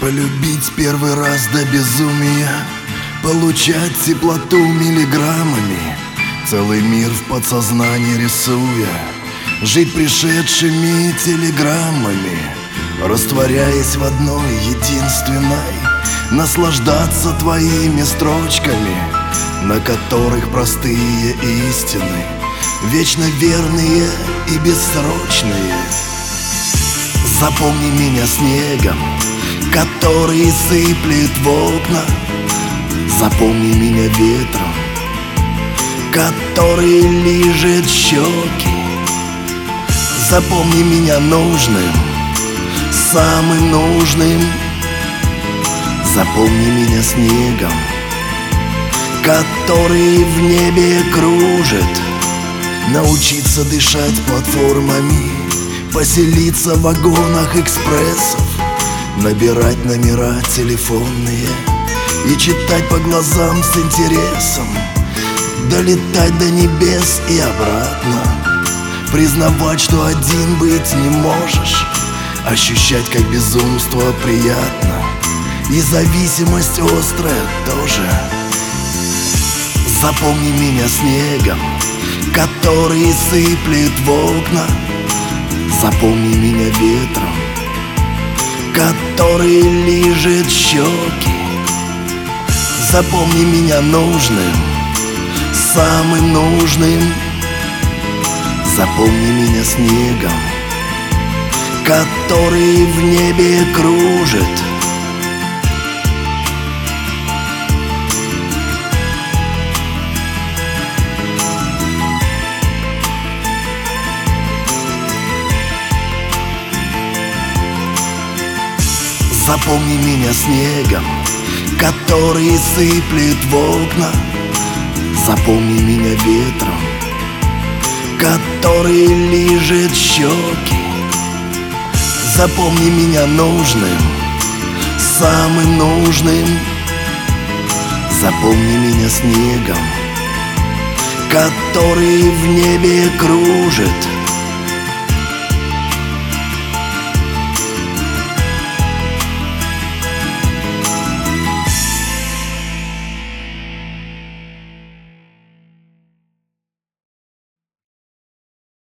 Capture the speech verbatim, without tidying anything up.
Полюбить первый раз до безумия, получать теплоту миллиграммами, целый мир в подсознании рисуя, жить пришедшими телеграммами, растворяясь в одной единственной, наслаждаться твоими строчками, на которых простые истины, вечно верные и бессрочные. Запомни меня снегом, который сыплет в окна. Запомни меня ветром, который лижет щеки. Запомни меня нужным, самым нужным. Запомни меня снегом, который в небе кружит. Научиться дышать платформами, поселиться в вагонах экспрессов, набирать номера телефонные и читать по глазам с интересом, долетать до небес и обратно, признавать, что один быть не можешь, ощущать, как безумство приятно и зависимость острая тоже. Запомни меня снегом, который сыплет в окна. Запомни меня ветром, который лижет щеки. Запомни меня нужным, самым нужным. Запомни меня снегом, который в небе кружит. Запомни меня снегом, который сыплет в окна. Запомни меня ветром, который лижет щеки. Запомни меня нужным, самым нужным. Запомни меня снегом, который в небе кружит.